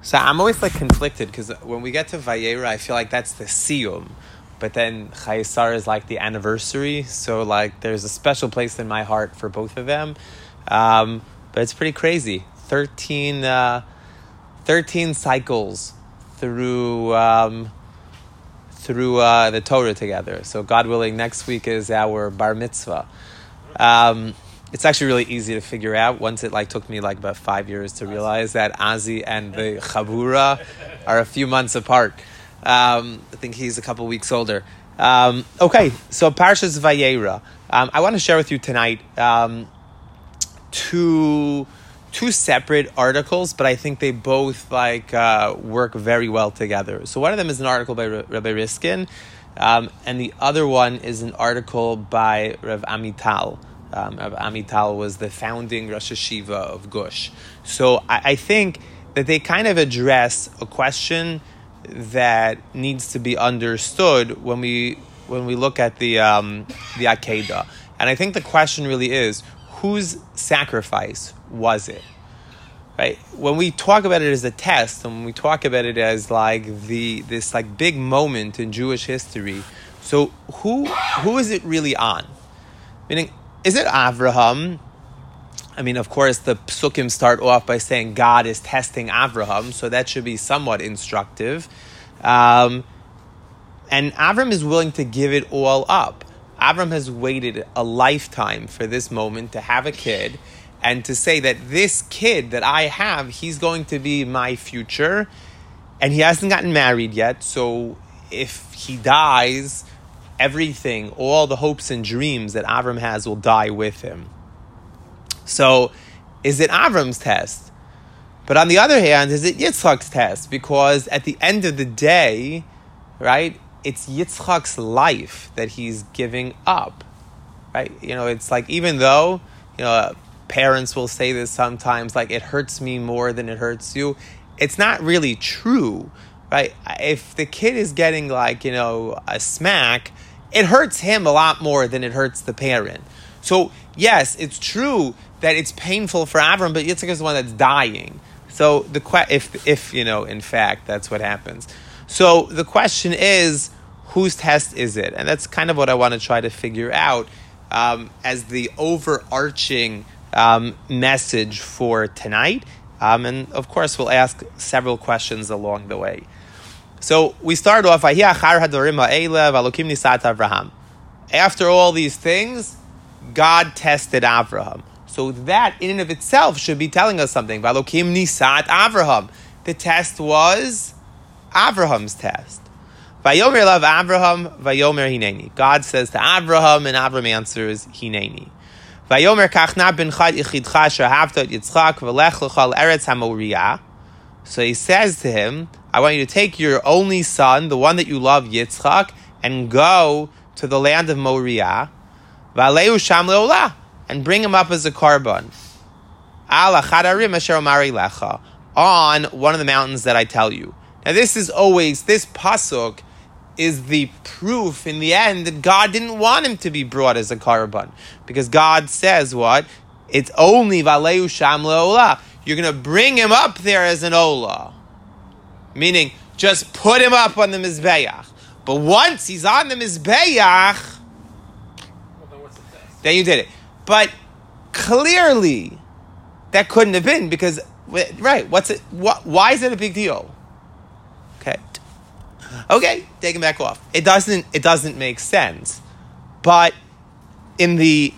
So I'm always like conflicted because when we get to Vayera, I feel like that's the siyum, but then Chayesar is like the anniversary. So like there's a special place in my heart for both of them. But it's pretty crazy. 13 cycles through the Torah together. So God willing, next week is our bar mitzvah. It's actually really easy to figure out. Once it took me about 5 years to realize that Azi and the Chabura are a few months apart. I think he's a couple weeks older. Okay, so Parshas Vayera. I want to share with you tonight two separate articles, but I think they both work very well together. So one of them is an article by Rabbi Riskin, and the other one is an article by Rav Amital. Rav Amital was the founding Rosh Hashiva of Gush. So I think that they kind of address a question that needs to be understood when we look at the Akedah. And I think the question really is, whose sacrifice was it? Right? When we talk about it as a test, and when we talk about it as this big moment in Jewish history, so who is it really on? Meaning, is it Avraham? I mean, of course, the psukim start off by saying God is testing Avraham, so that should be somewhat instructive. And Avram is willing to give it all up. Avram has waited a lifetime for this moment to have a kid, and to say that this kid that I have, he's going to be my future, and he hasn't gotten married yet, so if he dies, everything, all the hopes and dreams that Avram has will die with him. So, is it Avram's test? But on the other hand, is it Yitzchak's test? Because at the end of the day, right, it's Yitzchak's life that he's giving up, right? It's even though, parents will say this sometimes, it hurts me more than it hurts you. It's not really true, right? If the kid is getting a smack, it hurts him a lot more than it hurts the parent. So yes, it's true that it's painful for Avram, but Yitzchak is the one that's dying. So if in fact that's what happens. So the question is, whose test is it? And that's kind of what I want to try to figure out as the overarching message for tonight. And of course, we'll ask several questions along the way. So we start off, after all these things, God tested Avraham. So that in and of itself should be telling us something. The test was Avraham's test. God says to Avraham, and Avraham answers, Hineni. So he says to him, I want you to take your only son, the one that you love, Yitzchak, and go to the land of Moriah, and bring him up as a korban on one of the mountains that I tell you. Now this pasuk is the proof in the end that God didn't want him to be brought as a korban, because God says what? It's only Valeu Sham Leolah. You're going to bring him up there as an olah. Meaning, just put him up on the Mizbeach. But once he's on the Mizbeach, then you did it. But clearly, that couldn't have been, because, right, why is it a big deal? Okay, take him back off. It doesn't make sense. But in the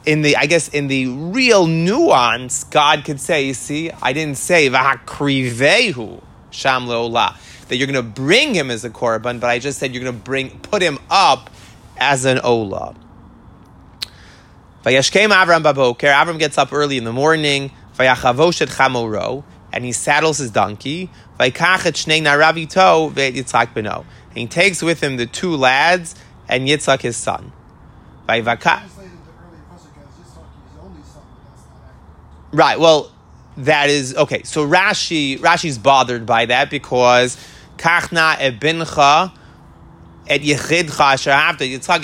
real nuance, God could say, you see, I didn't say v'hakrivehu sham leolah, that you're going to bring him as a korban, but I just said you're going to put him up as an olah. Vayashkem Avram baboker. Avram gets up early in the morning. Vayachavosh et chamoro, and he saddles his donkey. Vayikach et shnei naravito ve'et Yitzchak beno, and he takes with him the two lads and Yitzchak his son. Vayivaka. Right, well, that is, okay, so Rashi's bothered by that, because Kachna et bincha et yechidcha asher havta Yitzchak,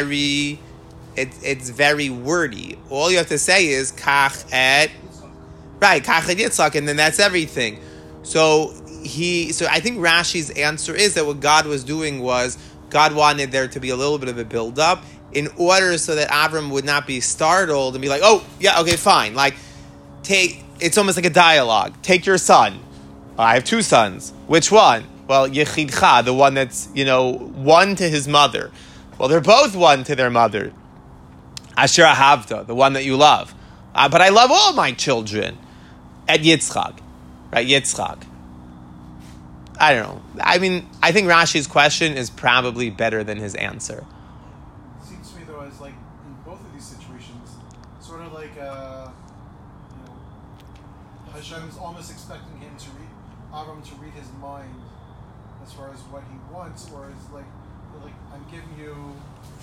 it's very wordy. All you have to say is Kach et Yitzchak, and then that's everything. So I think Rashi's answer is that what God was doing was God wanted there to be a little bit of a build-up in order so that Avram would not be startled and be like, oh, yeah, okay, fine. Like, it's almost like a dialogue. Take your son. I have two sons. Which one? Well, Yechidcha, the one that's, one to his mother. Well, they're both one to their mother. Asher Ahavta, the one that you love. But I love all my children. At Yitzchak. Right, Yitzchak. I don't know. I mean, I think Rashi's question is probably better than his answer. It seems to me, though, as like in both of these situations, sort of like Hashem's almost expecting him to read Avram to read his mind as far as what he wants, or is like I'm giving you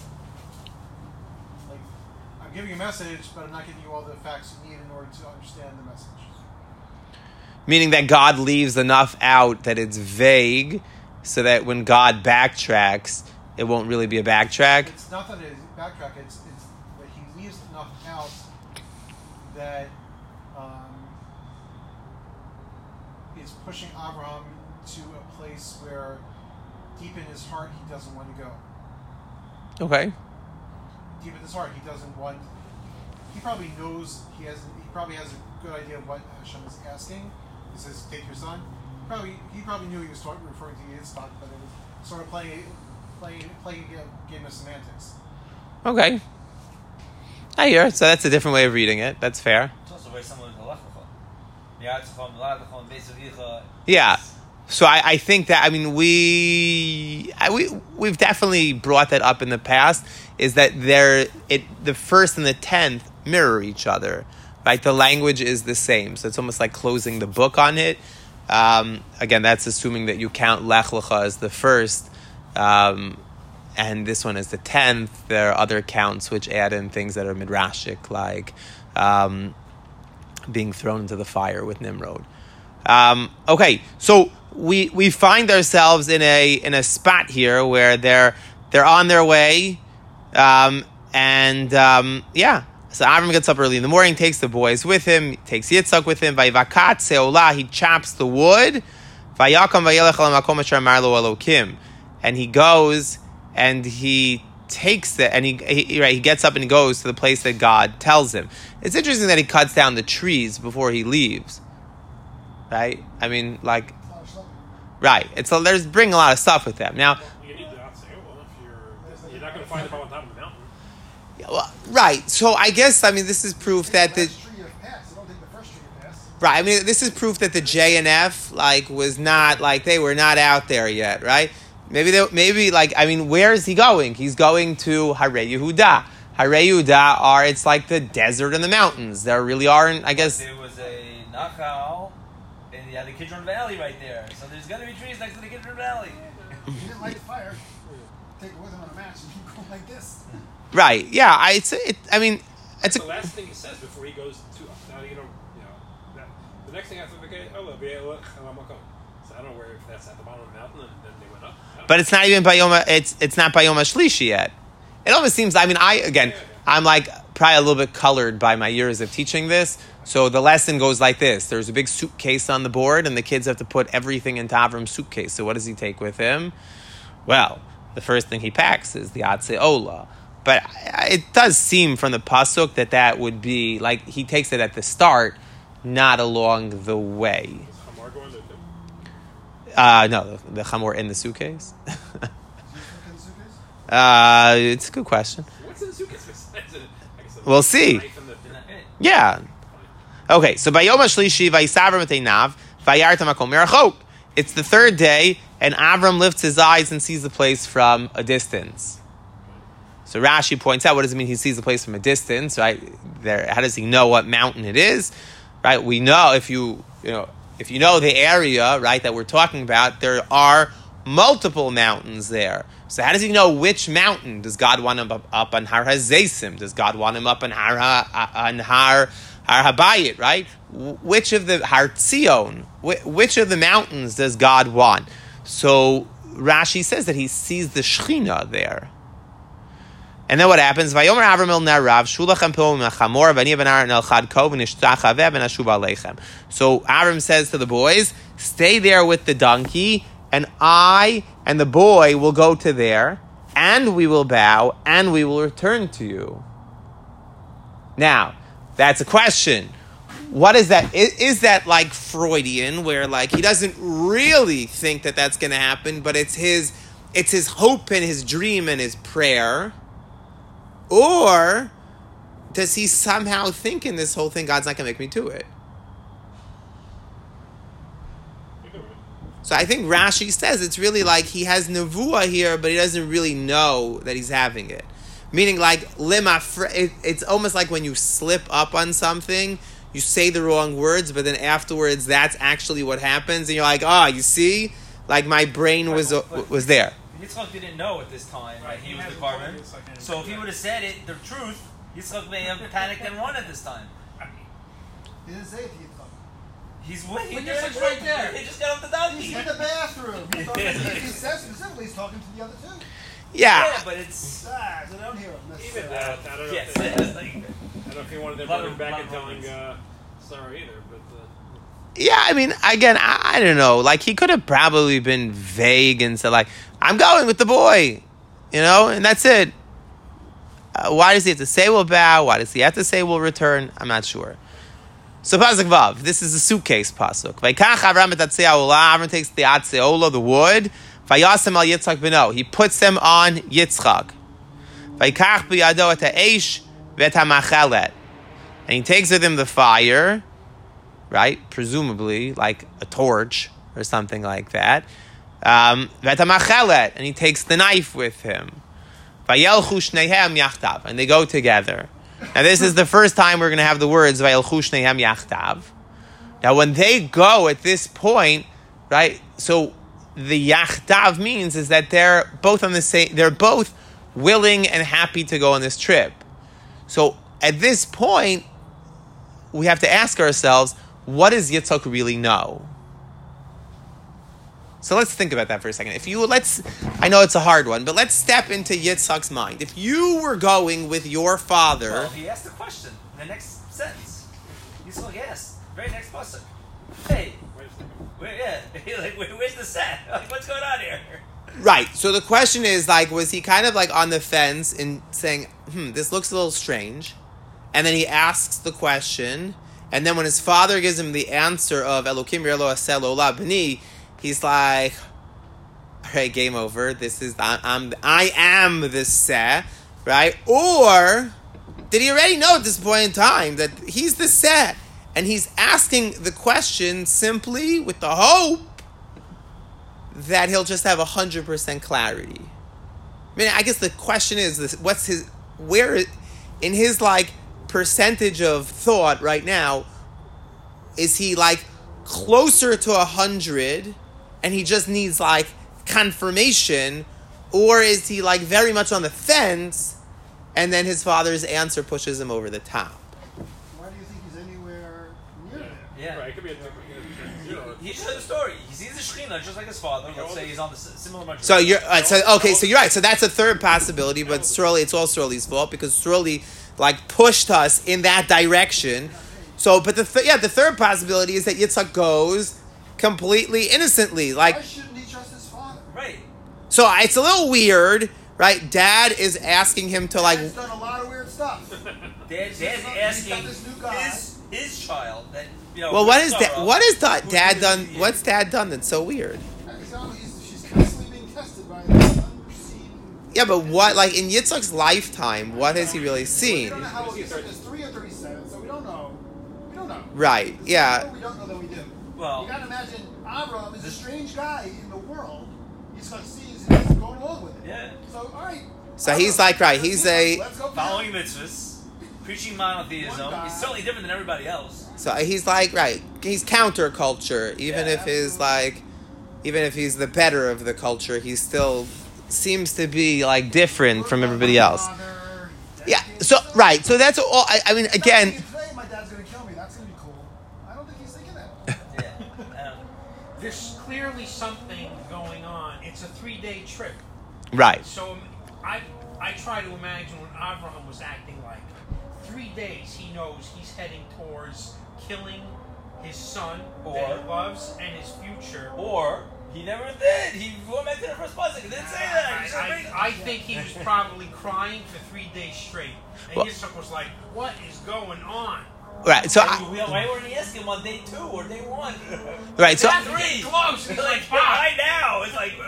a message, but I'm not giving you all the facts you need in order to understand the message. Meaning that God leaves enough out that it's vague, so that when God backtracks, it won't really be a backtrack. It's not that it's backtrack. It's that he leaves enough out that is pushing Abraham to a place where, deep in his heart, he doesn't want to go. Okay. Deep in his heart, he doesn't want. He probably knows he probably has a good idea of what Hashem is asking. He says, "Take your son." He probably knew he was referring to Yitzchak, but it was sort of playing a game of semantics. Okay. I hear. So that's a different way of reading it. That's fair. It's also very similar to Lechacha. Yeah. So I think that, I mean, we've definitely brought that up in the past, is that the first and the 10th mirror each other. Right, the language is the same, so it's almost like closing the book on it. Again, that's assuming that you count Lech Lecha as the first, and this one is the 10th. There are other counts which add in things that are midrashic, like being thrown into the fire with Nimrod. Okay, so we find ourselves in a spot here where they're on their way, yeah. So Avram gets up early in the morning, takes the boys with him, takes Yitzchak with him. Vayivakat seolah, he chops the wood. Vayakam vayelech al makom asher amar lo Elokim, and he goes and he takes it, and he gets up and he goes to the place that God tells him. It's interesting that he cuts down the trees before he leaves. Right? I mean, like, right? There's bring a lot of stuff with them now. You need to say, well, if you're not going to find it on top of the mountain. Well, right. So I guess, I mean, this is proof that the right. I mean, this is proof that the JNF was not they were not out there yet, right? Maybe I mean, where is he going? He's going to Harei Yehuda. Harei Yehuda it's like the desert and the mountains. There really aren't, I guess. There was a Nachal in the Kidron Valley right there, so there's going to be trees next to the Kidron Valley. You didn't light the fire. Take it with him on a match and you go like this. Right. Yeah. It's the last thing he says before he goes to. Now the next thing I thought, okay, so I don't know if that's at the bottom of the mountain and then they went up. But it's not even Bayoma. It's not Bayoma Shlishi yet. It almost seems. I mean, I'm probably a little bit colored by my years of teaching this. So the lesson goes like this: there's a big suitcase on the board, and the kids have to put everything into Avram's suitcase. So what does he take with him? Well, the first thing he packs is the Atzei Ola. But it does seem from the pasuk that would be he takes it at the start, not along the way. Is Hamor going to no, the Hamor in the suitcase. It's a good question. What's in the suitcase? We'll see. Yeah. Okay, so Bayom HaShlishi Vayisaver Mateinav Vayarta Makom Merachok. It's the third day, and Avram lifts his eyes and sees the place from a distance. So Rashi points out, what does it mean he sees the place from a distance, right? How does he know what mountain it is? Right? We know if you know the area, right, that we're talking about, there are multiple mountains there. So how does he know which mountain? Does God want him up on Har HaZeisim? Does God want him up on Har Habayit, right? Which of the Har Tzion? Which of the mountains does God want? So Rashi says that he sees the Shechina there. And then what happens? Vayomer Avram el ner Rav, shulachem pilum achamor, v'ani ben Aaron el chad kov, v'nishtach haveh, v'nashuv aleichem. So Avram says to the boys, stay there with the donkey, and I and the boy will go to there, and we will bow, and we will return to you. Now, that's a question. What is that? Is that like Freudian, where like he doesn't really think that that's going to happen, but it's his hope and his dream and his prayer? Or does he somehow think in this whole thing, God's not going to make me do it? So I think Rashi says it's really like he has nevuah here, but he doesn't really know that he's having it. Meaning like, it's almost like when you slip up on something, you say the wrong words, but then afterwards that's actually what happens, and you're like, you see? Like my brain was there. Yitzchak didn't know at this time that he was the carbon. So if he would have said it, the truth, Yitzchak may have panicked and run at this time. He didn't say it to Yitzchak. He's waiting. Yitzchak's right there. He just got off the donkey. He's in the bathroom. He says specifically he's talking to the other two. Yeah, but it's... So they don't hear him. Even that, I don't know. Yes, If it's like... I don't know if he wanted them to bring back and telling Sarah either, but... Yeah, I mean, again, I don't know. Like, he could have probably been vague and said, like, I'm going with the boy, and that's it. Why does he have to say we'll bow? Why does he have to say we'll return? I'm not sure. So, Pasuk Vav, this is a suitcase Pasuk. Vayikach Avram et atzei ha'olah, Avram takes the atzei ha'olah, the wood, vayasem al Yitzchak beno, he puts them on Yitzchak. Vayikach b'yado et ha'esh v'et ha'machelet, and he takes with him the fire, right? Presumably, like a torch or something like that. And he takes the knife with him. And they go together. Now, this is the first time we're going to have the words Vayelchu shnehem yachtav. Now, when they go at this point, right? So the yachtav means is that they're both on the same. They're both willing and happy to go on this trip. So at this point, we have to ask ourselves, what does Yitzchak really know? So let's think about that for a second. I know it's a hard one, but let's step into Yitzchak's mind. If you were going with your father... Well, he asked the question in the next sentence. Yitzchak asked, very next pasuk. Hey, where's the set? Like, what's going on here? Right, so the question is, like, was he kind of like on the fence and saying, this looks a little strange, and then he asks the question, and then when his father gives him the answer of Elokim Yerlo Asel Ola B'ni, he's like, all right, game over. I am the Seh, right? Or did he already know at this point in time that he's the Seh, and he's asking the question simply with the hope that he'll just have 100% clarity? I mean, I guess the question is this: where in his like percentage of thought right now, is he like closer to 100 and he just needs like confirmation, or is he like very much on the fence and then his father's answer pushes him over the top? Why do you think he's anywhere near there? Yeah. Right, it could be a zero. He shows the story. He sees the Shekhinah just like his father. Let's say he's on the similar margin. So you're so you're right. So that's a third possibility, but Surely it's all Surely's fault because Surely like pushed us in that direction. So, but the third possibility is that Yitzchak goes completely innocently. Like, why shouldn't he trust his father? Right. So it's a little weird, right? Dad is asking him to like. He's done a lot of weird stuff. Dad's He's got asking this new guy. his child that Well, what is Dad done? What's Dad done that's so weird? She's constantly being tested by this unforeseen. Yeah, but what, like in Yitzchak's lifetime, what has he really We seen? don't know how old Yitzchak is. 3 or 37, so we don't know. We don't know. Right? Yeah. We don't know that we do. Well, You gotta imagine Avram is a strange guy in the world. Yitzchak sees and he's going along with it. yeah. So, alright. So he's like, right? He's Let's go Following mitzvahs, preaching monotheism. One guy. He's certainly different than everybody else. So he's like, right? He's counterculture. Even Yeah, if he's the better of the culture, he still seems to be like different from everybody else. Yeah. So right. So that's all. I mean, again. Today, my dad's gonna kill me. That's gonna be cool. I don't think he's thinking that. Yeah. There's clearly something going on. It's a 3-day trip. Right. So I try to imagine when Abraham was acting like 3 days he knows he's heading towards killing his son that he loves and his future. Or he never did. He went back to the first pasuk. He didn't say that. I think he was probably crying for 3 days straight. And Yitzchak was like, what is going on? Right, so why weren't he asking him on day 2 or day 1? Right, so 3. Close. He's like, right now. It's like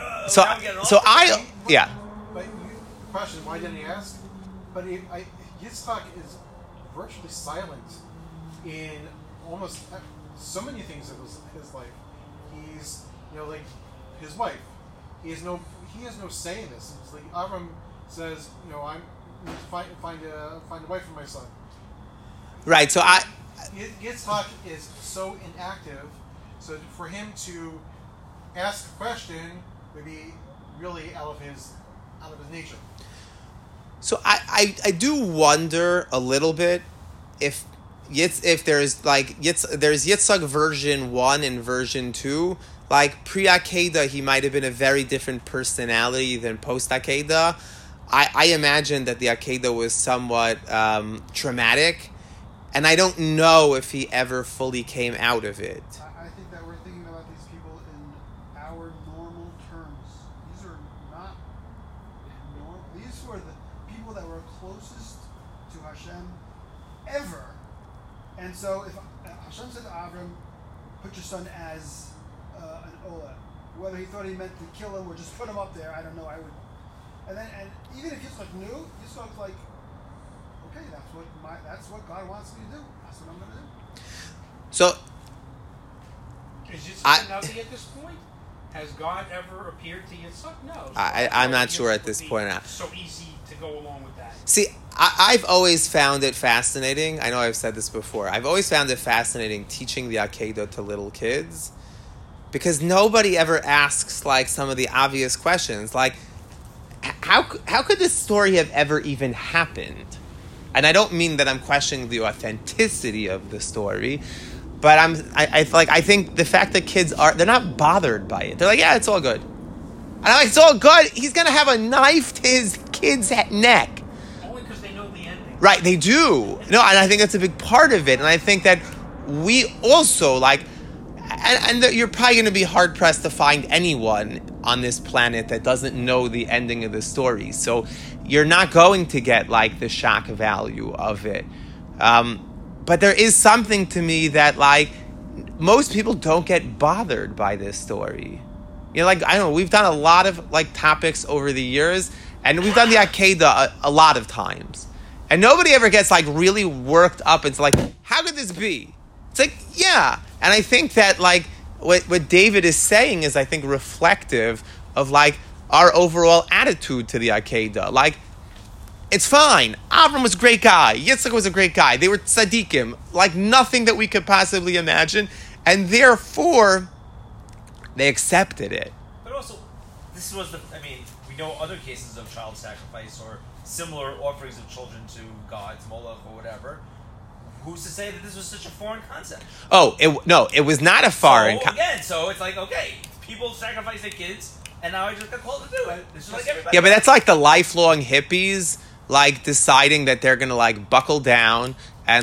yeah. But the question, why didn't he ask? But Yitzchak is virtually silent in almost so many things of his life. He's, like his wife. He has no say in this. It's like Avram says, I need to find a wife for my son. Right. So Yitzchak is so inactive. So for him to ask a question would be really out of his nature. So I do wonder a little bit if there's there's Yitzchak version 1 and version 2. Like pre-Akedah, he might have been a very different personality than post-Akedah. I imagine that the Akedah was somewhat traumatic, and I don't know if he ever fully came out of it. I think that we're thinking about these people in our normal terms. These are not normal. These were the people that were closest to Hashem ever. And so if Hashem said to Avram, put your son as an Ola, whether he thought he meant to kill him or just put him up there, I don't know. And even if Yitzchak knew, Yitzchak's like, okay, that's what God wants me to do. That's what I'm going to do. So, is Yitzchak nothing at this point? Has God ever appeared to Yitzchak? No. I'm not sure at this point. So easy to go along with that. See, I've always found it fascinating. I know I've said this before. I've always found it fascinating teaching the Akedah to little kids, because nobody ever asks some of the obvious questions, like how could this story have ever even happened? And I don't mean that I'm questioning the authenticity of the story, but I think the fact that kids they're not bothered by it. They're like, yeah, it's all good. And I'm like, it's all good. He's gonna have a knife to his kid's neck. Only because they know the ending. Right, they do. No, and I think that's a big part of it. And I think that we also and you're probably going to be hard pressed to find anyone on this planet that doesn't know the ending of the story. So you're not going to get the shock value of it. But there is something to me that most people don't get bothered by this story. I don't know, we've done a lot of topics over the years, and we've done the Akedah a lot of times. And nobody ever gets really worked up into how could this be? It's yeah. And I think that what David is saying is, I think, reflective of our overall attitude to the Akedah. It's fine. Avram was a great guy. Yitzchak was a great guy. They were tzaddikim, nothing that we could possibly imagine, and therefore they accepted it. But also, this was we know other cases of child sacrifice or similar offerings of children to gods, Moloch or whatever. Who's to say that this was such a foreign concept? Oh, it was not a foreign concept. So it's okay, people sacrifice their kids, and now I just got called to do it. This is everybody. Yeah, but that's the lifelong hippies, deciding that they're going to, buckle down and,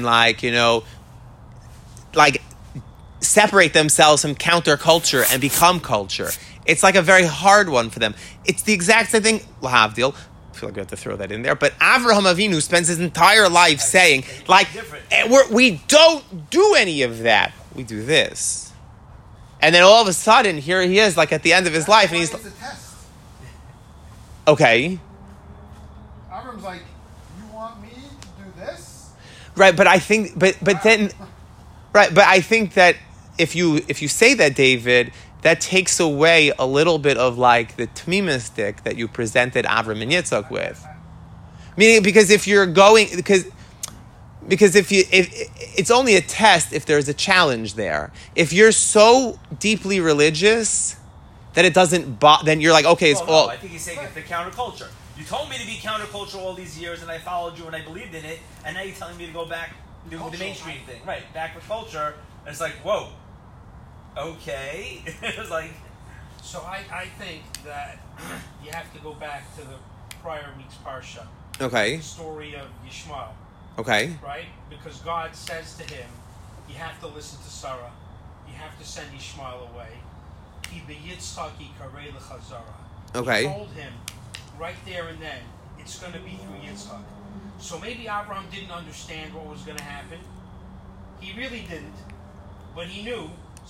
separate themselves from counterculture and become culture. It's, a very hard one for them. It's the exact same thing, Lahavdil. I feel like we have to throw that in there. But Avraham Avinu spends his entire life saying, we don't do any of that. We do this. And then all of a sudden, here he is, at the end of his life, and he's it's a test. Okay. Avram's like, you want me to do this? Right, but I think, but then, right, but I think that if you say that, David, that takes away a little bit of the tmimistic that you presented Avram and Yitzchak with. Meaning, because if you're going, because if it's only a test if there's a challenge there. If you're so deeply religious that it doesn't, then you're okay, it's all. I think he's saying it's the counterculture. You told me to be countercultural all these years, and I followed you, and I believed in it, and now you're telling me to go back to the mainstream thing, right? Back with culture, and it's whoa. Okay. It was So I think that you have to go back to the prior week's parsha. Okay. The story of Yishmael. Okay. Right? Because God says to him, you have to listen to Sarah. You have to send Yishmael away. Ki beyitzchaki karei l'chazara. Okay. He told him right there and then, it's going to be through Yitzchak. So maybe Abraham didn't understand what was going to happen. He really didn't. But he knew,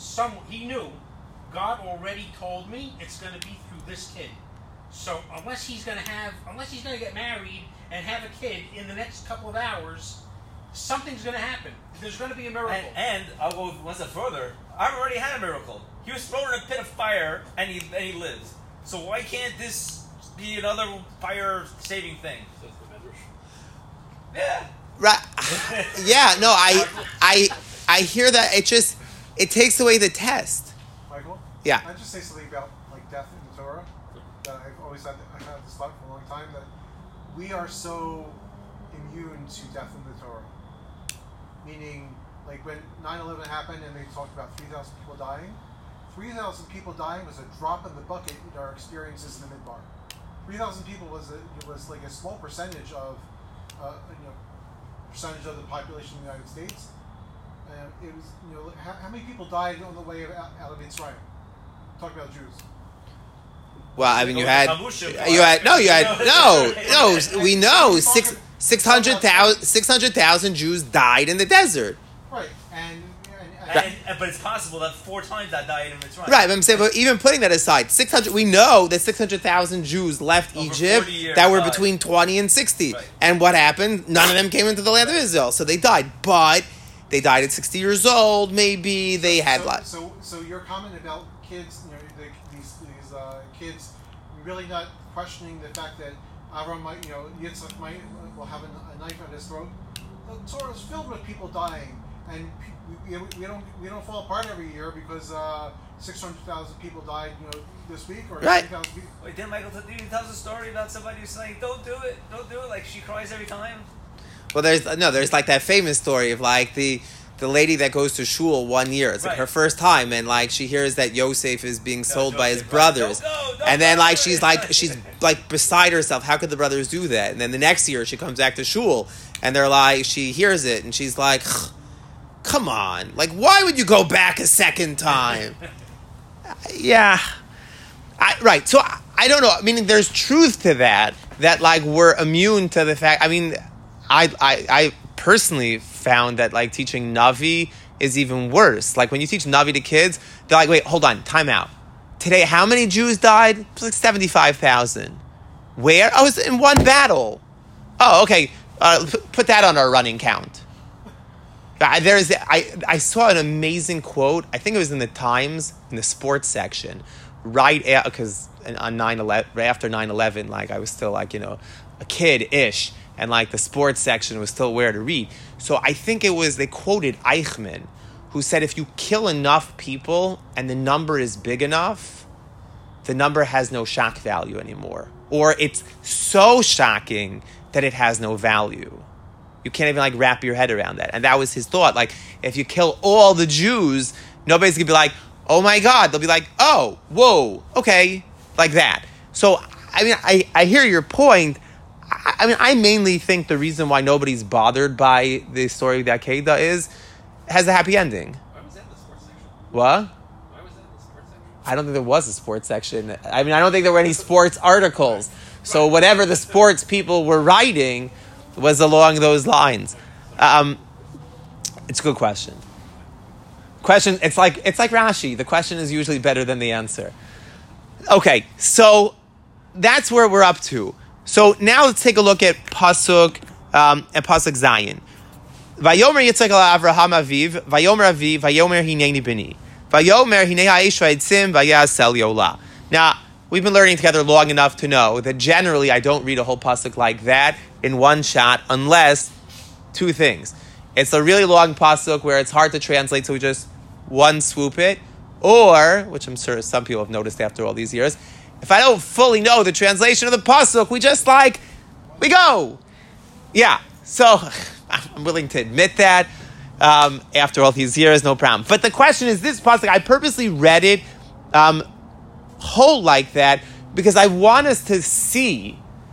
God already told me it's going to be through this kid. So unless he's going to get married and have a kid in the next couple of hours, something's going to happen. There's going to be a miracle. And I'll go one step further. I've already had a miracle. He was thrown in a pit of fire, and he lives. So why can't this be another fire-saving thing? Yeah. Right. Yeah. No. I hear that. It takes away the test. Michael? Yeah. I'd just say something about like death in the Torah. That I've had this thought for a long time, that we are so immune to death in the Torah. Meaning, like when 9/11 happened and they talked about 3,000 people dying, 3,000 people dying was a drop in the bucket in our experiences in the Midbar. 3,000 people was like a small percentage of percentage of the population of the United States. It was how many people died on the way out of Mitzrayim? Talk about Jews. Well, I mean, we know 600,000 Jews died in the desert. Right, but it's possible that 4 times that died in Mitzrayim. Right, but I'm saying, but even putting that aside, 600. We know that 600,000 Jews left Over Egypt 40 years that were died. between 20 and 60. Right. And what happened? None of them came into the land of Israel, so they died. But they died at 60 years old. Maybe they had life. So your comment about kids, these kids really not questioning the fact that Avram might, Yitzchak will have a knife at his throat. The Torah is filled with people dying, and we don't fall apart every year because 600,000 people died, this week or Right. 80,000 people. Wait, didn't Michael tell us a story about somebody who's saying, don't do it, like she cries every time? Well, there's like that famous story of like the lady that goes to shul one year. It's like Right. her first time, and like she hears that Yosef is being sold by his Joseph, right. brothers, Don't and then go, like don't she's like beside herself. How could the brothers do that? And then the next year she comes back to shul, and they're like, she hears it, and she's like, "Come on, like why would you go back a second time?" Yeah, right. So I don't know. I mean, there's truth to that. That like we're immune to the fact. I mean, I personally found that like teaching Navi is even worse. Like when you teach Navi to kids, they're like, wait, hold on, time out. Today, how many Jews died? It was like 75,000. Where? Oh, it was in one battle. Oh, okay. Put that on our running count. I saw an amazing quote. I think it was in the Times, in the sports section, because on 9/11, right after 9/11, like I was still like, a kid-ish, and like the sports section was still where to read. So I think they quoted Eichmann, who said if you kill enough people and the number is big enough, the number has no shock value anymore. Or it's so shocking that it has no value. You can't even like wrap your head around that. And that was his thought. Like if you kill all the Jews, nobody's gonna be like, oh my God. They'll be like, oh, whoa, okay, like that. So I mean, I hear your point. I mean, I mainly think the reason why nobody's bothered by the story that Kedah has a happy ending. Why was that in the sports section? What? Why was that in the sports section? I don't think there was a sports section. I mean, I don't think there were any sports articles. So whatever the sports people were writing was along those lines. It's a good question. It's like Rashi. The question is usually better than the answer. Okay, so that's where we're up to. So now let's take a look at Pasuk and Pasuk Zayin. Vayomer Yitzchak al Avraham Aviv, Vayomer Aviv, Vayomer Hineni Bini, Vayomer Hinei Ha'esh Vaytzim Vayasel Yola. Now, we've been learning together long enough to know that generally I don't read a whole Pasuk like that in one shot unless 2 things. It's a really long Pasuk where it's hard to translate, so we just one swoop it, or, which I'm sure some people have noticed after all these years, if I don't fully know the translation of the pasuk, we just we go. Yeah, so I'm willing to admit that after all these years, no problem. But the question is this pasuk, I purposely read it whole like that because I want us to see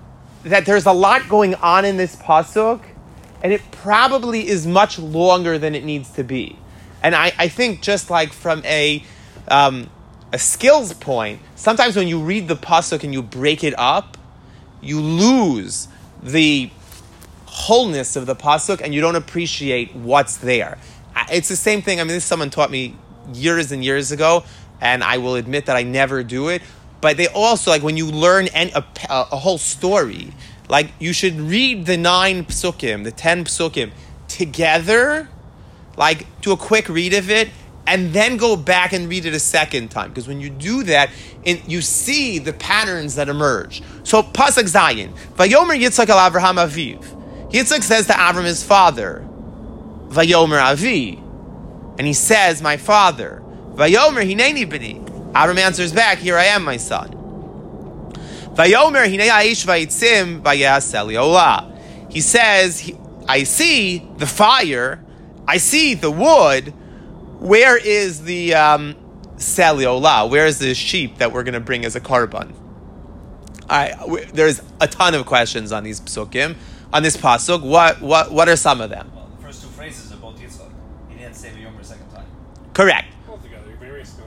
that there's a lot going on in this pasuk, and it probably is much longer than it needs to be. And I think just like from a skills point, sometimes when you read the pasuk and you break it up, you lose the wholeness of the pasuk and you don't appreciate what's there. It's the same thing. I mean, this someone taught me years and years ago, and I will admit that I never do it. But they also, like, when you learn a whole story, like, you should read the 9 psukim, the 10 psukim together, like, do a quick read of it, and then go back and read it a second time. Because when you do that, you see the patterns that emerge. So, Pasuk Zayin, Vayomer Yitzchak al Avraham Aviv. Yitzchak says to Avram, his father, Vayomer Avi. And he says, my father. Vayomer Hineni B'ni. Avram answers back, here I am, my son. Vayomer Hinei Aish Vayitzim Vayasel Yola. He says, I see the fire, I see the wood. Where is the Seliola? Where is the sheep that we're going to bring as a korban? There's a ton of questions on these psukim, on this pasuk. What are some of them? Well, the first 2 phrases are both Yitzchak. He didn't say Vayomer a second time. Correct. Altogether, We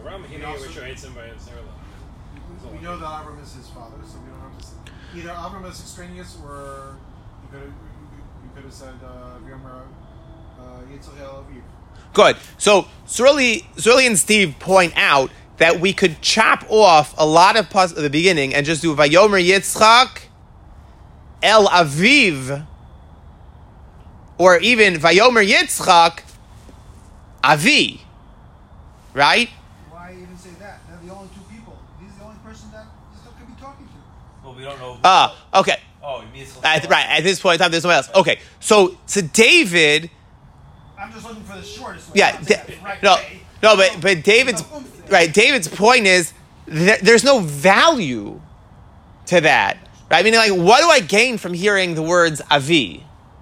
know that Avram is his father, so we don't have to say. Either Avram is extraneous, or you could have said Vayomer Yitzchak el Aviv. Good. So Zerli and Steve point out that we could chop off a lot of at the beginning and just do Vayomer Yitzchak El Aviv, or even Vayomer Yitzchak Avi, right? Why even say that? They're the only 2 people. He's the only person that Yitzchak could be talking to. Well, we don't know. Okay. Oh, you mean Right. At this point in time, there's no one else. Okay. So David. I'm just looking for the shortest way. Yeah. But David's right. David's point is there's no value to that. Right? I mean, like, what do I gain from hearing the words Avi?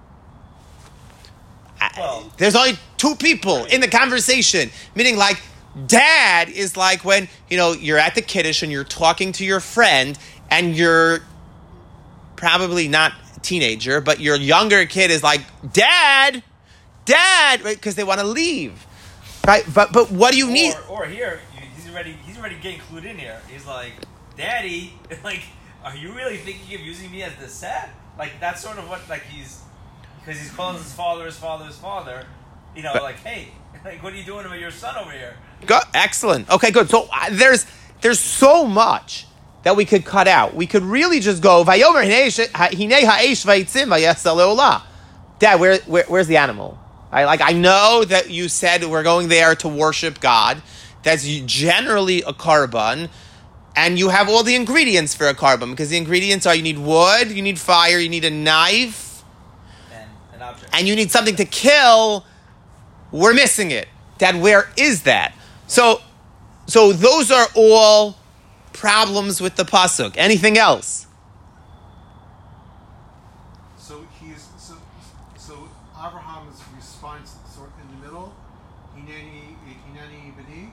Well, there's only 2 people in the conversation. Meaning, like, dad is like when, you're at the kiddush and you're talking to your friend and you're probably not a teenager, but your younger kid is like, Dad, right? Because they want to leave. Right? But what do you need? Or here, he's already getting clued in here. He's like, Daddy, like, are you really thinking of using me as the set? Like, that's sort of what, like, because he's calling his father. Like, hey, like, what are you doing with your son over here? Excellent. Okay, good. So there's so much that we could cut out. We could really just go, Vayomer Hinei Ha'esh Vayitzim Vayasel Leola. Dad, where's the animal? I know that you said we're going there to worship God. That's generally a korban. And you have all the ingredients for a korban, because the ingredients are, you need wood, you need fire, you need a knife, and an object, and you need something to kill. We're missing it. Dad, where is that? So those are all problems with the pasuk. Anything else? So Abraham's response, sort in the middle, Hineni B'ni,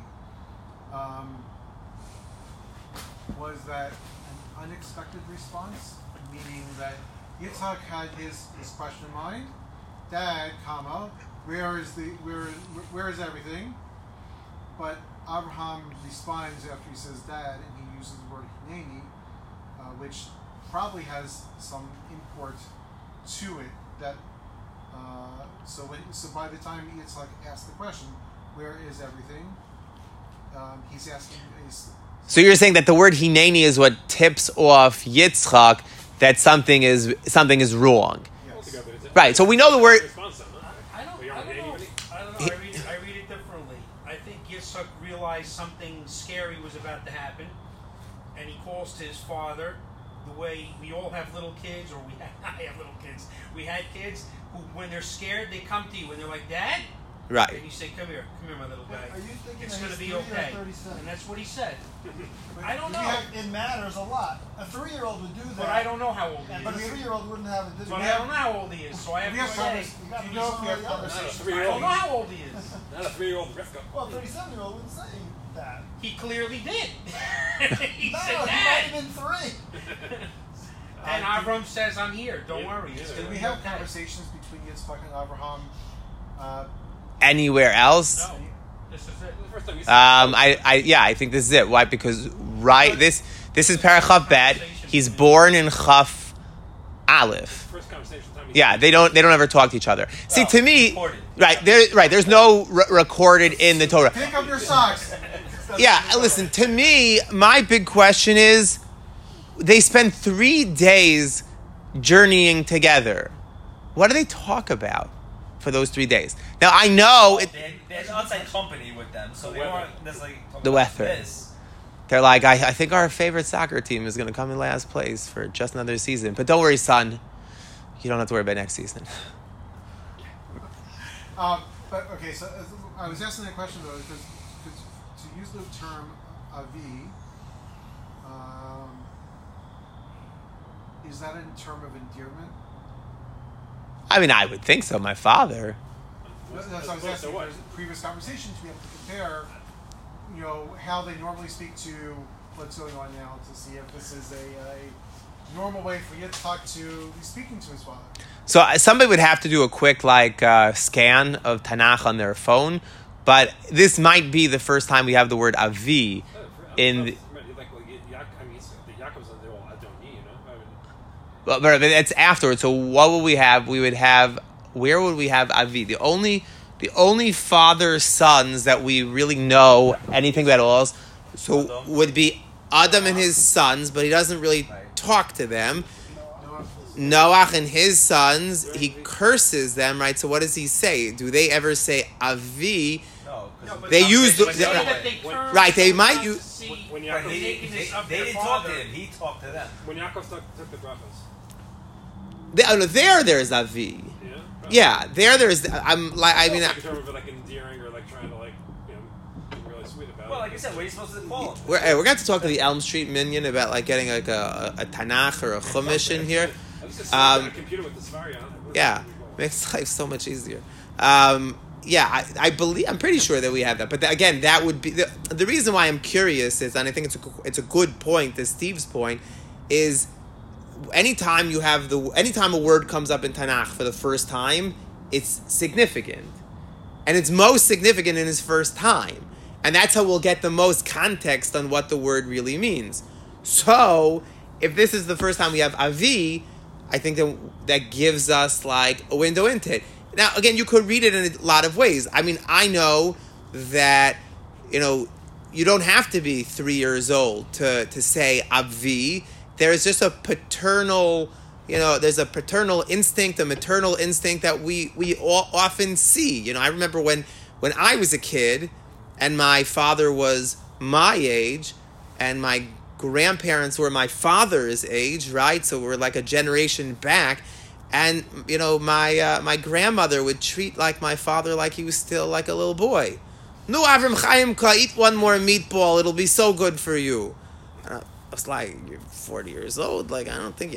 was that an unexpected response, meaning that Yitzhak had his question in mind. Dad, where is everything? But Abraham responds after he says Dad, and he uses the word Hineni, which probably has some import to it. That so by the time Yitzhak asked the question, where is everything? He's asking. So you're saying that the word Hineni is what tips off Yitzchak that something is wrong. Yes. Right. So we know the word. I don't know. I read it differently. I think Yitzchak realized something scary was about to happen, and he calls to his father. The way we all have little kids, or I have little kids. We had kids who, when they're scared, they come to you and they're like, Dad? Right. And you say, come here, my little guy. Are you thinking It's that going to he's be 3 or okay. 37? And that's what he said. But I don't know. It matters a lot. A 3-year-old would do that. But I don't know how old he But a is. 3-year-old wouldn't have it. But I don't know how old he is, so I have to say. Do you know if we have conversations? I don't know how old he is. Not a 3-year-old Rivka. Well, a 37-year-old wouldn't say that. He clearly did. He No, said he might that. have been 3. And Avram says, "I'm here. Don't worry." It's Did gonna we be have okay. conversations between Yitzchak and Abraham? Anywhere else? No, this is it. The first time you I think this is it. Why? Because this is Parachaf Bet. He's born in Chaf Aleph. first conversation time. Yeah, they don't ever talk to each other. See, to me, recorded. there's no recorded in the Torah. Pick up your socks. Yeah, listen, to me, my big question is, they spend 3 days journeying together. What do they talk about for those 3 days? Now, I know They had outside company with them, so they weren't necessarily talking The about weather. this. they're like, I think our favorite soccer team is going to come in last place for just another season. But don't worry, son. You don't have to worry about next season. But okay, so I was asking that question though because to use the term avi, is that in term of endearment? I mean, I would think so. My father. That's what I was asking. There's a previous conversation to be able to compare, how they normally speak to what's going on now to see if this is a normal way for Yitzchak to be speaking to his father. So somebody would have to do a quick scan of Tanakh on their phone, but this might be the first time we have the word avi in. The Yaakov's on there all Adoni, But it's afterwards. So what would we have? We would have. Where would we have avi? The only father sons that we really know anything about all else, so would be Adam and his sons, but he doesn't really talk to them. Noach and his sons, he curses them, right? So what does he say? Do they ever say avi? No, because They use the- Say that they turn Right, they might to use- see When the Yaakov- nakedness of they their didn't talk to father. him. He talked to them. When Yaakov took the brachos. There's avi. Yeah. Yeah, there's. I'm like, I mean, in terms of like endearing or like trying to be really sweet about Well, it. like I said, what are you supposed to call him? we're going to talk to the Elm Street Minion about getting a Tanakh or a Chumash in here. I was just on a computer with the Safari on it. Yeah, makes life so much easier. I believe, I'm pretty sure that we have that. But again, that would be the reason why I'm curious is, and I think it's a good point. To Steve's point is, anytime a word comes up in Tanakh for the first time, it's significant, and it's most significant in his first time, and that's how we'll get the most context on what the word really means. So, if this is the first time we have avi, I think that gives us a window into it. Now, again, you could read it in a lot of ways. I mean, I know that, you don't have to be 3 years old to say avi. There's just a paternal, there's a paternal instinct, a maternal instinct that we all often see. I remember when I was a kid and my father was my age and my grandparents were my father's age, right? So we're like a generation back. And, my grandmother would treat my father like he was still like a little boy. No, Avram Chaimka, eat one more meatball. It'll be so good for you. And I was like, you're 40 years old. I don't think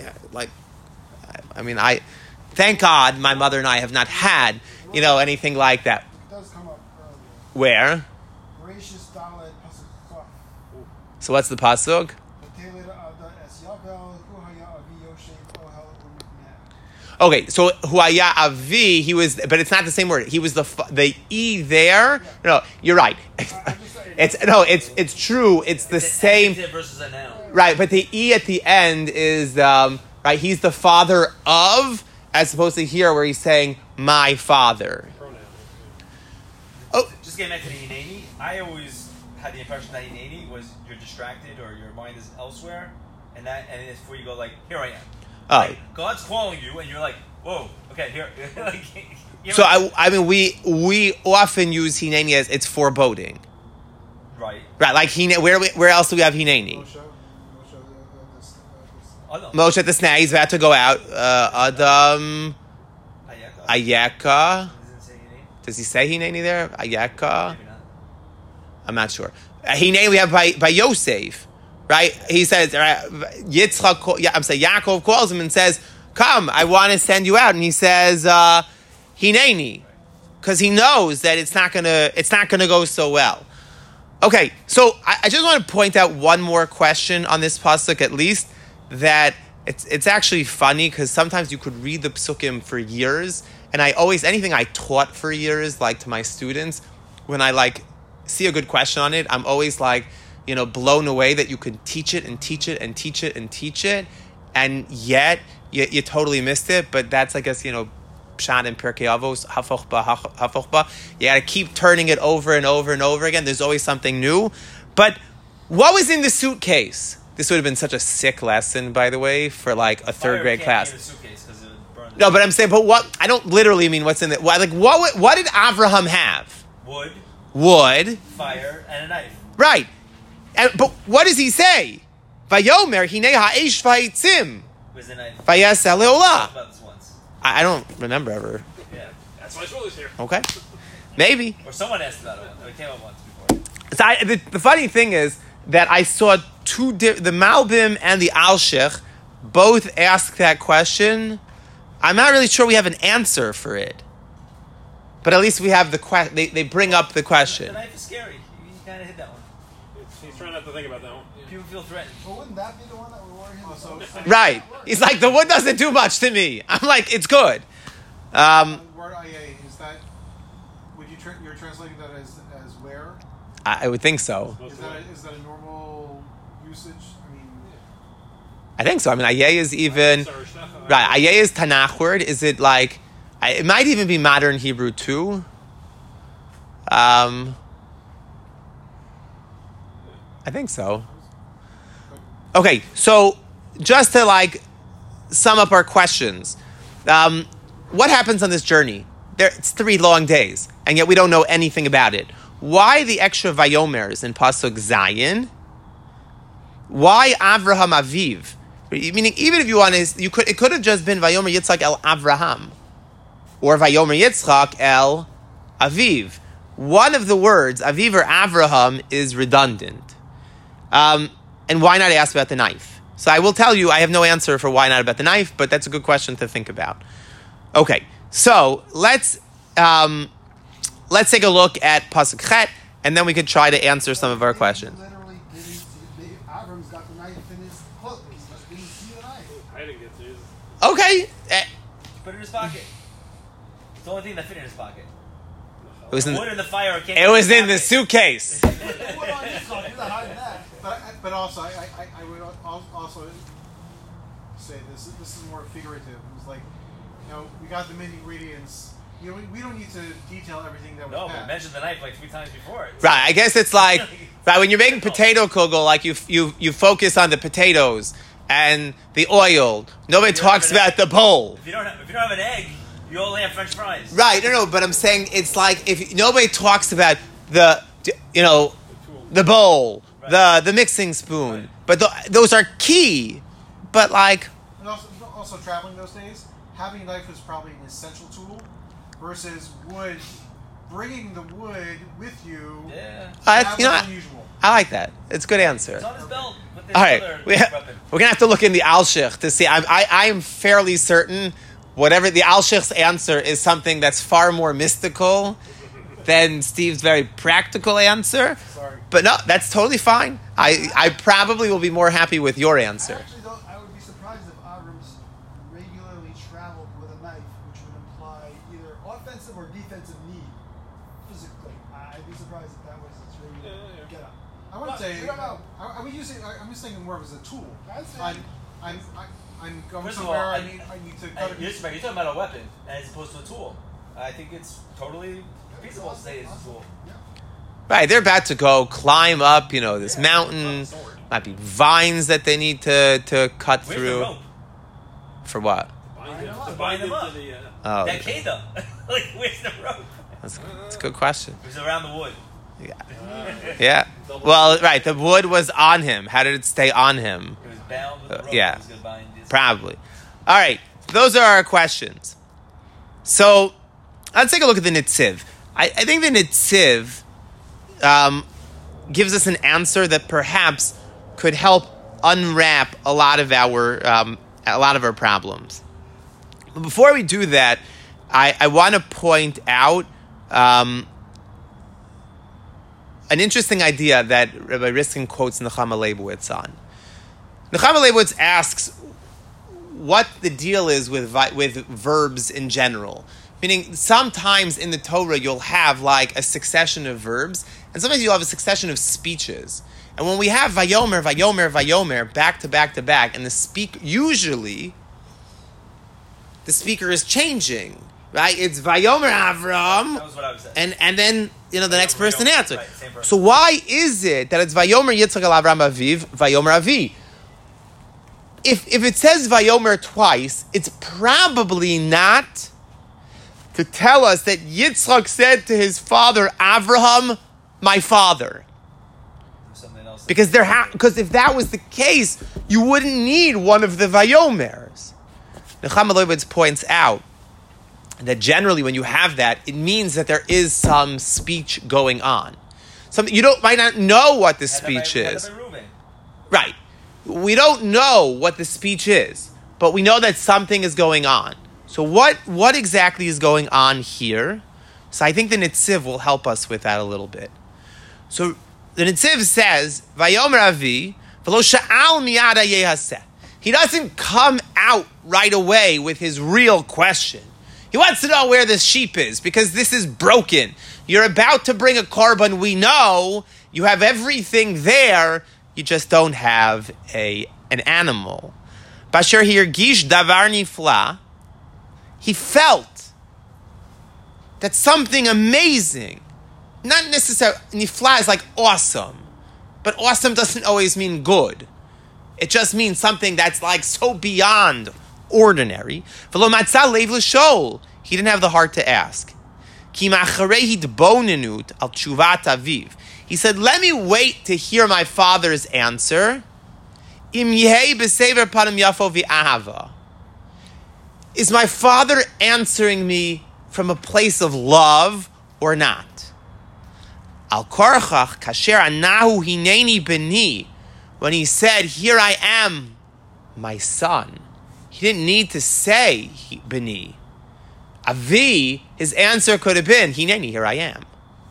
thank God my mother and I have not had, anything like that. It does come up earlier. Where? Gracious Dalet Pasuk Chaf. So what's the pasuk? V'telei Ada Es Yavel, Hu Haya Avi Yoshev Ohel U'Mikneh. Okay, so huaya avi, he was, but it's not the same word. He was the e there. No, you're right. It's true. It's the same. Adjective versus a noun. Right, but the E at the end is, right, he's the father of, as opposed to here where he's saying, my father. Pronoun. Oh, Just getting back to the Hineni, I always had the impression that Hineni was you're distracted or your mind is elsewhere, and it's before you go here I am. oh. God's calling you, and you're like, whoa, okay, here. So, I mean, we often use Hineni as it's foreboding. Right. Right, where else do we have Hineni? Oh, no. Moshe at the snag, he's about to go out. Adam, Ayeka. Doesn't say Hineni? Does he say Hineni there? Ayeka? Maybe not. I'm not sure. Hineni we have by Yosef, right? He says, Yaakov calls him and says, come, I want to send you out. And he says, Hineni. Because he knows that it's not gonna go so well. Okay, so I just want to point out one more question on this pasuk, at least, that it's actually funny because sometimes you could read the psukim for years, and I always, anything I taught for years, like to my students, when I like see a good question on it, I'm always like, blown away that you could teach it and teach it and teach it and teach it, and yet you totally missed it. But that's, I guess, Pshat and Pirkei Avos, hafoch ba. You got to keep turning it over and over and over again. There's always something new. But what was in the suitcase? This would have been such a sick lesson, by the way, for like a third grade class. No, but I'm saying, but what? I don't literally mean what's in it. What did Avraham have? Wood, fire, and a knife. Right. But what does he say? Vayomer hinei ha'esh vayitzim. Where's the knife? Vayaseh leolah. About this once. I don't remember ever. Yeah. That's why Shmuel's here. Okay. Maybe. Or someone asked about it. It came up once before. So the funny thing is that I saw the Malbim and the Alshich both ask that question. I'm not really sure we have an answer for it. But at least we have the question. They bring up the question. The knife is scary. You kind of hit that one. He's trying not to think about that one. Yeah. People feel threatened. But wouldn't that be the one that would worry him? Also, Right. He's like, the wood doesn't do much to me. I'm like, it's good. word ayeh, is that, you're translating that as where? I would think so. Is that a normal usage? I mean, I think so. I mean, Ayeh is even... Right, Ayeh is Tanakh word. Is it like... It might even be modern Hebrew too. I think so. Okay, so just to like sum up our questions, what happens on this journey? It's 3 long days, and yet we don't know anything about it. Why the extra Vayomers in Pasuk Zayin? Why Avraham Aviv? Meaning, even if you want to, it could have just been Vayomer Yitzchak El Avraham, or Vayomer Yitzchak El Aviv. One of the words, Aviv or Avraham, is redundant. And why not ask about the knife? So I will tell you, I have no answer for why not about the knife, but that's a good question to think about. Okay, so let's take a look at Pasuk Chet, and then we could try to answer some of our questions. Literally didn't see, Avram's got the knife in his cloak. He just didn't see the knife. I didn't get to use it. Okay. Put it in his pocket. It's the only thing that fit in his pocket. It was The in wood and the fire came it was in the pocket. suitcase. What on his cloak? You're not hiding that. but also, I would also say this is more figurative. It's like, we got the many ingredients. We don't need to detail everything that we No, have. but mentioned the knife like 3 times before. Right. I guess it's like right when you're making potato kugel, like you focus on the potatoes and the oil. Nobody talks about the bowl. If you don't have an egg, you only have French fries. Right. No. But I'm saying it's like if nobody talks about the bowl, Right. the mixing spoon, but those are key. But like. And also traveling those days, having a knife was probably an essential tool versus wood. Bringing the wood with you. Yeah. That was unusual. I like that. It's a good answer. It's on his belt with this All right, other we're weapon. gonna have to look in the Alshich to see. I am fairly certain whatever the Alshich's answer is something that's far more mystical than Steve's very practical answer. Sorry. But no, that's totally fine. I probably will be more happy with your answer. I would be surprised if Avram's regularly traveled with a knife, which would imply either offensive or defensive need physically. I'd be surprised if that was its regular get up. I wouldn't say. We don't know. I'm just thinking more of as a tool. I'd say- I'm going First of somewhere. all, I need to cut a You're piece. talking about a weapon as opposed to a tool. I think it's totally feasible to say it's a tool. Right, they're about to go climb up, this mountain. Sword. Might be vines that they need to cut Where's through. the rope? For what? Bind them up. Oh, That Keda. Like, where's the rope? that's a good question. It was around the wood. Yeah. Well, right. The wood was on him. How did it stay on him? It was bound with the rope. yeah. It was gonna bind his- Probably. All right. Those are our questions. So let's take a look at the Nitziv. I think the Nitziv gives us an answer that perhaps could help unwrap a lot of our problems. But before we do that, I want to point out an interesting idea that Rabbi Riskin quotes Nechama Leibowitz on. Nechama Leibowitz asks, what the deal is with verbs in general. Meaning, sometimes in the Torah you'll have like a succession of verbs, and sometimes you'll have a succession of speeches. And when we have Vayomer, Vayomer, Vayomer, back to back to back, and usually the speaker is changing, right? It's Vayomer Avram, That was what I was saying. and then the next person answers. Right, same person. So why is it that it's Vayomer Yitzchak al Avram Aviv, Vayomer Avi? If it says Vayomer twice, it's probably not to tell us that Yitzchak said to his father Avraham, my father. Something else. Because if that was the case, you wouldn't need one of the Vayomers. Nechama Leibowitz points out that generally when you have that, it means that there is some speech going on. You might not know what the speech is. Right. We don't know what the speech is, but we know that something is going on. So what exactly is going on here? So I think the Nitziv will help us with that a little bit. So the Nitziv says, Vayomer Avi, v'lo sha'al miyad hayehaseh. He doesn't come out right away with his real question. He wants to know where the sheep is, because this is broken. You're about to bring a korban. We know you have everything there. You just don't have an animal. Basher hirgish davar nifla. He felt that something amazing, not necessarily, nifla is like awesome, but awesome doesn't always mean good. It just means something that's like so beyond ordinary. V'lo matzah leiv l'shol. He didn't have the heart to ask. Ki ma'acharei hitbonenut al tshuvat aviv. He said, let me wait to hear my father's answer. Im yehei b'sever panim yafo v'ahava. Is my father answering me from a place of love or not? Al korchach kasher anahu hineni beni. When he said, here I am, my son, he didn't need to say beni. Avi, his answer could have been, hineni, here I am.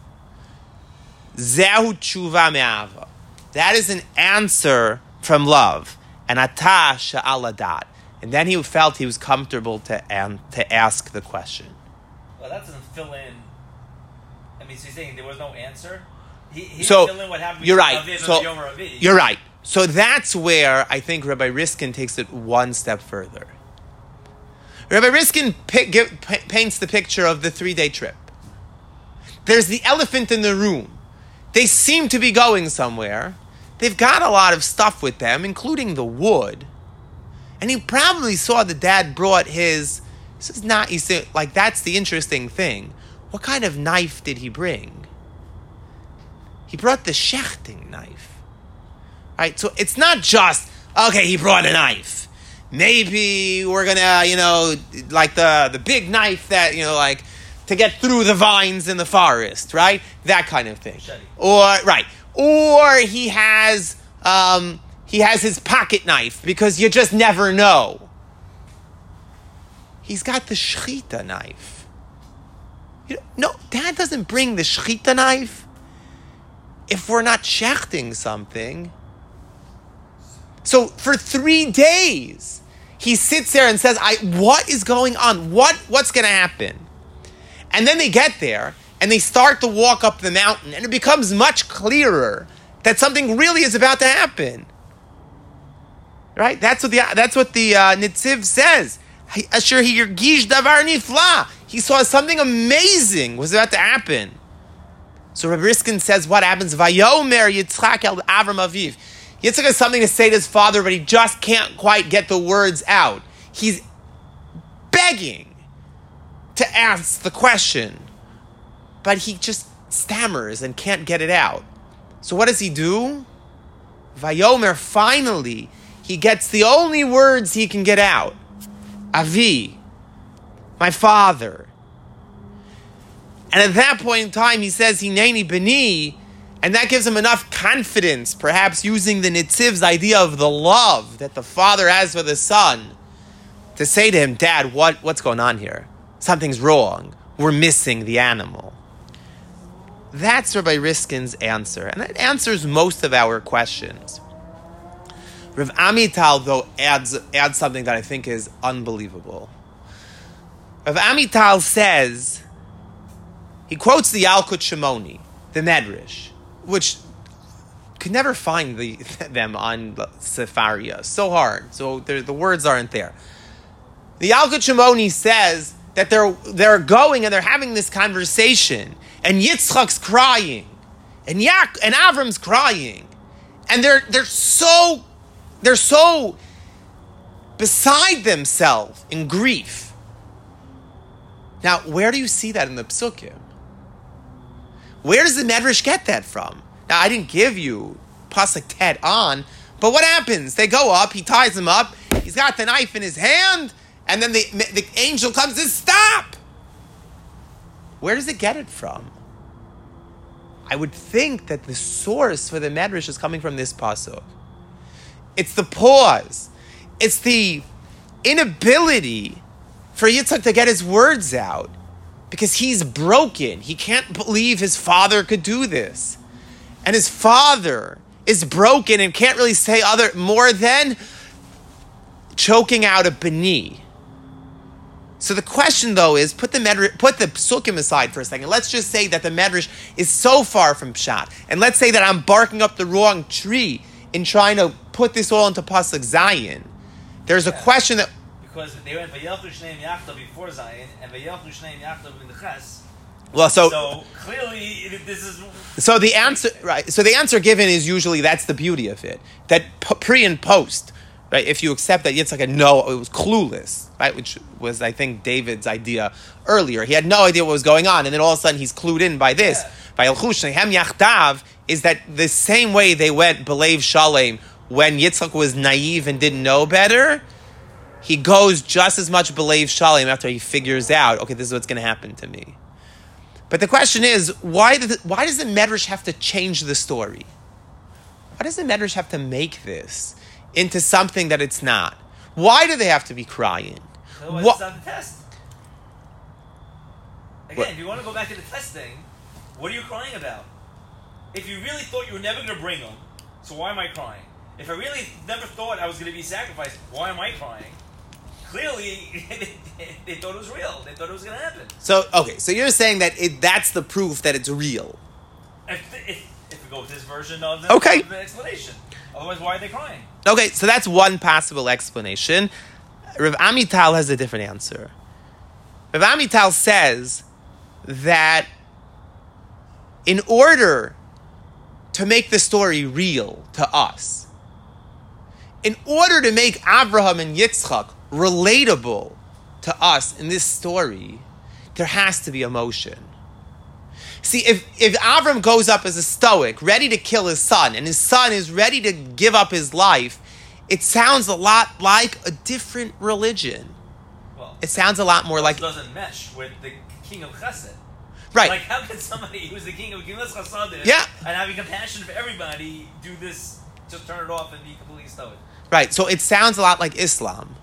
Zehu tshuva me'ava. That is an answer from love. And atah sha'al adat. And then he felt he was comfortable to ask the question. Well, that doesn't fill in. I mean, so he's saying there was no answer? He So, didn't fill in what happened you're between right. Aviv So, and Yom Ravi. you're right. So that's where I think Rabbi Riskin takes it one step further. Rabbi Riskin paints the picture of the 3-day trip. There's the elephant in the room. They seem to be going somewhere. They've got a lot of stuff with them, including the wood. And he probably saw the dad brought his... This is not... He said, like, that's the interesting thing. What kind of knife did he bring? He brought the shechting knife. Right? So it's not just, okay, he brought a knife. Maybe we're gonna, like the big knife that, like, to get through the vines in the forest, right? That kind of thing. Machete. Or he has his pocket knife, because you just never know. He's got the shechita knife. No, Dad doesn't bring the shechita knife if we're not shechting something. So for 3 days, he sits there and says, what is going on? What's going to happen? And then they get there, and they start to walk up the mountain, and it becomes much clearer that something really is about to happen. Right? That's what the Nitziv says. Asher hirgish davar nifla. He saw something amazing was about to happen. So Rabbi Riskin says, what happens? Vayomer Yitzchak el Avram Aviv. Yitzchak has something to say to his father, but he just can't quite get the words out. He's begging to ask the question, but he just stammers and can't get it out. So what does he do? Vayomer, finally, he gets the only words he can get out. Avi, my father. And at that point in time, he says, Hineni beni, and that gives him enough confidence, perhaps using the Nitziv's idea of the love that the father has for the son, to say to him, Dad, what's going on here? Something's wrong. We're missing the animal. That's Rabbi Riskin's answer, and it answers most of our questions. Rav Amital, though, adds something that I think is unbelievable. Rav Amital says, he quotes the Yalkut Shimoni, the Medrash, which could never find them on Sefaria. So hard. So the words aren't there. The Yalkut Shimoni says that they're going and they're having this conversation, and Yitzchak's crying, and Avram's crying, and they're so beside themselves in grief. Now, where do you see that in the Psukim? Where does the Medrash get that from? Now, I didn't give you Pasuk Tet on, but what happens? They go up, he ties him up, he's got the knife in his hand, and then the angel comes and stop! Where does it get it from? I would think that the source for the Medrash is coming from this Pasuk. It's the pause. It's the inability for Yitzchak to get his words out because he's broken. He can't believe his father could do this. And his father is broken and can't really say more than choking out a beni. So the question, though, is put the psukim aside for a second. Let's just say that the Medrash is so far from Pshat. And let's say that I'm barking up the wrong tree in trying to put this all into Pasuk Zayin. There's a question that... Because they went Vayelchu Shneim Yachtav before Zayin, and Vayelchu Shneim Yachtav in the Ches. Well, so clearly, this is... So the answer, right? So the answer given is usually that's the beauty of it. That pre and post, right? If you accept that Yitzchak had it was clueless, right? Which was, I think, David's idea earlier. He had no idea what was going on, and then all of a sudden he's clued in by this. Vayelchu Shneim Yachtav is that the same way they went Belev Shalem when Yitzchak was naive and didn't know better, he goes just as much Belev Shalem after he figures out, okay, this is what's going to happen to me. But the question is, why does the Medrash have to change the story? Why does the Medrash have to make this into something that it's not? Why do they have to be crying? Otherwise it's not the test. Again, if you want to go back to the testing, what are you crying about? If you really thought you were never going to bring them, so why am I crying? If I really never thought I was going to be sacrificed, why am I crying? Clearly, they thought it was real. They thought it was going to happen. So you're saying that that's the proof that it's real. If we go with this version of the explanation. Otherwise, why are they crying? Okay, so that's one possible explanation. Rav Amital has a different answer. Rav Amital says that in order to make the story real to us, in order to make Avraham and Yitzchak relatable to us in this story, there has to be emotion. See, if Avram goes up as a stoic, ready to kill his son, and his son is ready to give up his life, it sounds a lot like a different religion. Well, it sounds a lot more like... It doesn't mesh with the king of Chesed. Right. Like, how can somebody who's the king of Chesed and having compassion for everybody do this, just turn it off and be completely stoic? Right, so it sounds a lot like Islam.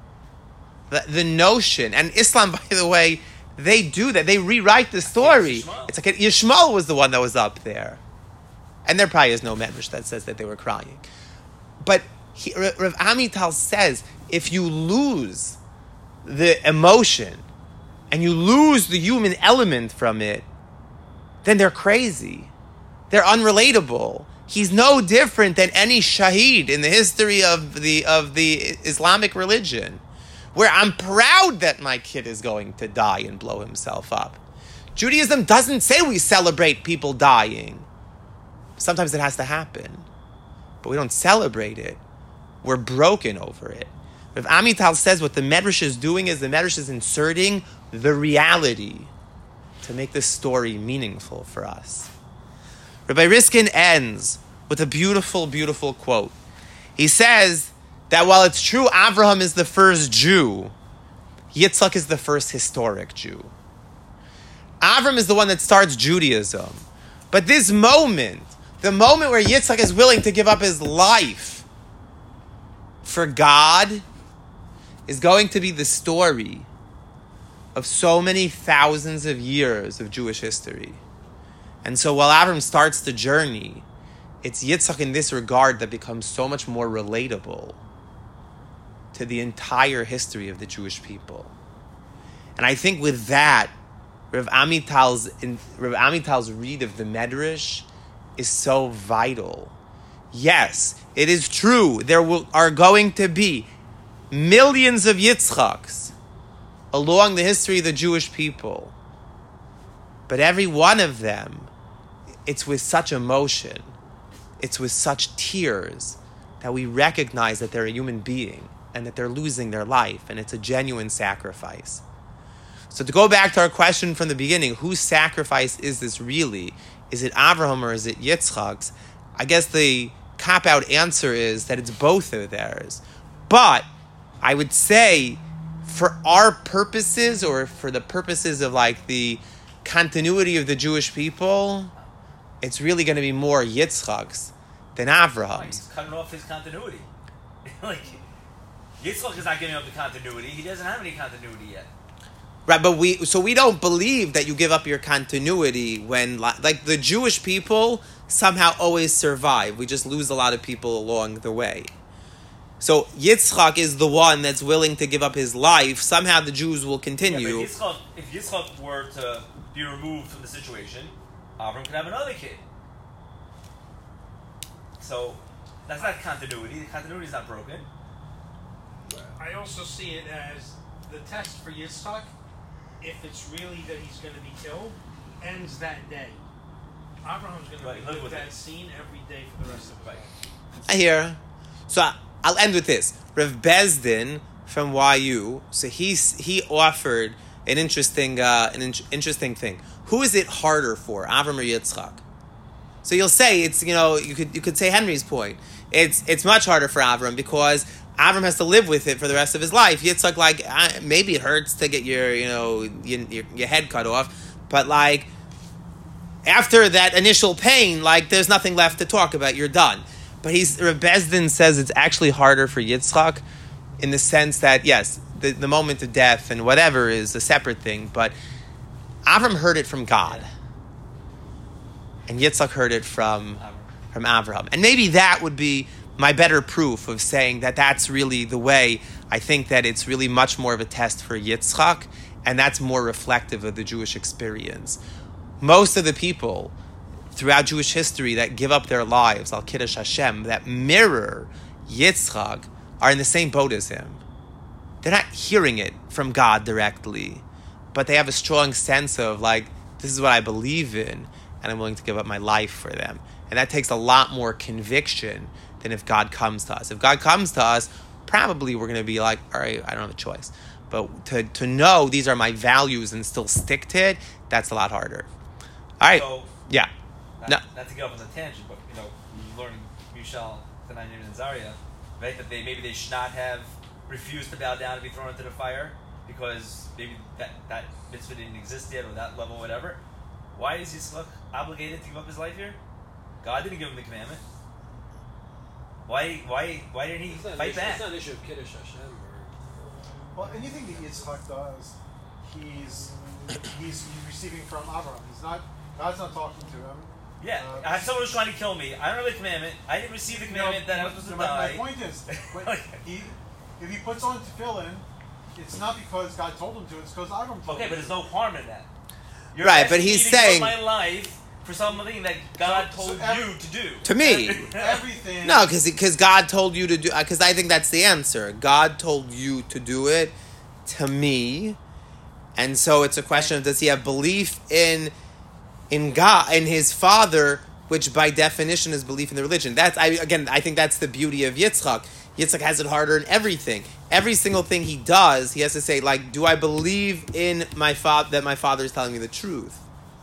The notion, and Islam, by the way, they do that. They rewrite the story. It's like Yishmael was the one that was up there. And there probably is no medrash that says that they were crying. But Rav Amital says, if you lose the emotion and you lose the human element from it, then they're crazy. They're unrelatable. He's no different than any shaheed in the history of the Islamic religion, where I'm proud that my kid is going to die and blow himself up. Judaism doesn't say we celebrate people dying. Sometimes it has to happen, but we don't celebrate it. We're broken over it. Rav Amital says what the Medrash is doing is the Medrash is inserting the reality to make the story meaningful for us. Rabbi Riskin ends with a beautiful, beautiful quote. He says that while it's true Avraham is the first Jew, Yitzchak is the first historic Jew. Avram is the one that starts Judaism. But this moment, the moment where Yitzchak is willing to give up his life for God, is going to be the story of so many thousands of years of Jewish history. And so while Avram starts the journey, it's Yitzchak in this regard that becomes so much more relatable to the entire history of the Jewish people. And I think with that, Rav Amital's read of the Medrash is so vital. Yes, it is true. There are going to be millions of Yitzchaks along the history of the Jewish people. But every one of them, it's with such emotion, it's with such tears that we recognize that they're a human being and that they're losing their life, and it's a genuine sacrifice. So to go back to our question from the beginning, whose sacrifice is this really? Is it Avraham or is it Yitzchak's? I guess the cop-out answer is that it's both of theirs. But I would say for our purposes, or for the purposes of like the continuity of the Jewish people, it's really going to be more Yitzchak's than Avraham's. He's cutting off his continuity. Like, Yitzchak is not giving up the continuity. He doesn't have any continuity yet. Right, but we don't believe that you give up your continuity when, like, the Jewish people somehow always survive. We just lose a lot of people along the way. So Yitzchak is the one that's willing to give up his life. Somehow the Jews will continue. Yeah, but if Yitzchak were to be removed from the situation, Avram could have another kid. So that's not continuity. The continuity is not broken. I also see it as the test for Yitzchak, if it's really that he's going to be killed, ends that day. Abraham's going to live with that scene every day for the rest of his life. I hear. So I'll end with this. Rav Bezdin from YU, so he offered an interesting thing. Who is it harder for, Avram or Yitzchak? So you'll say it's, you could say Henry's point. It's much harder for Avram because Avram has to live with it for the rest of his life. Yitzchak, maybe it hurts to get your head cut off, but after that initial pain, there's nothing left to talk about. You're done. But Rav Bezdin says it's actually harder for Yitzchak in the sense that, yes, the moment of death and whatever is a separate thing, but Avram heard it from God. And Yitzchak heard it from Avraham. And maybe that would be my better proof of saying that that's really the way. I think that it's really much more of a test for Yitzchak, and that's more reflective of the Jewish experience. Most of the people throughout Jewish history that give up their lives, al Kiddush Hashem, that mirror Yitzchak, are in the same boat as him. They're not hearing it from God directly, but they have a strong sense of, this is what I believe in, and I'm willing to give up my life for them. And that takes a lot more conviction than if God comes to us. If God comes to us, probably we're going to be like, all right, I don't have a choice. But to know these are my values and still stick to it, that's a lot harder. All right. So, yeah. Not to get off on the tangent, but, learning Mishal, Tananya, and Zaria, right, that maybe they should not have refused to bow down and be thrown into the fire because maybe that mitzvah didn't exist yet, or that level, whatever. Why is Yitzchak obligated to give up his life here? God didn't give him the commandment. Why didn't he fight back? It's not an issue of Kiddush Hashem. Well, anything that Yitzchak does, he's receiving from Abraham. God's not talking to him. Yeah, I have someone who's trying to kill me. I don't know the commandment. I didn't receive the commandment that I was supposed to die. My point is, if he puts on tefillin, it's not because God told him to. It's because Abraham told him. Okay, but there's no harm in that. You're right, but he's saying my life for something that God told you to do. To me, everything. No, because God told you to do. Because I think that's the answer. God told you to do it. To me, and so it's a question of does he have belief in God, in his Father, which by definition is belief in the religion. I think that's the beauty of Yitzchak. Yitzchak has it harder in everything. Every single thing he does, he has to say, do I believe in my father, that my father is telling me the truth?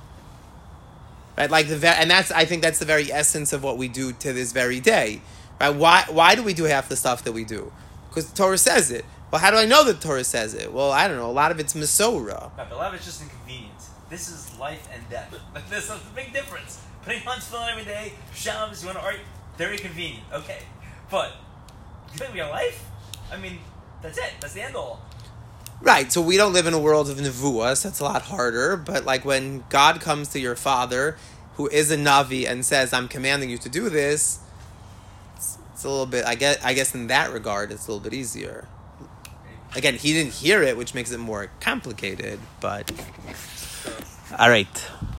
Right? I think that's the very essence of what we do to this very day. Right? Why do we do half the stuff that we do? Because the Torah says it. Well, how do I know that the Torah says it? Well, I don't know. A lot of it's Masorah. Right, but a lot of it's just inconvenient. This is life and death. There's a big difference. Putting on tefillin every day, Shabbos, you want to argue, very convenient. Okay. But giving your life? I mean, that's it. That's the end all. Right, so we don't live in a world of nevuah, so it's a lot harder. But when God comes to your father who is a Navi and says, I'm commanding you to do this, it's a little bit, I guess in that regard, it's a little bit easier. Again, he didn't hear it, which makes it more complicated, but... All right.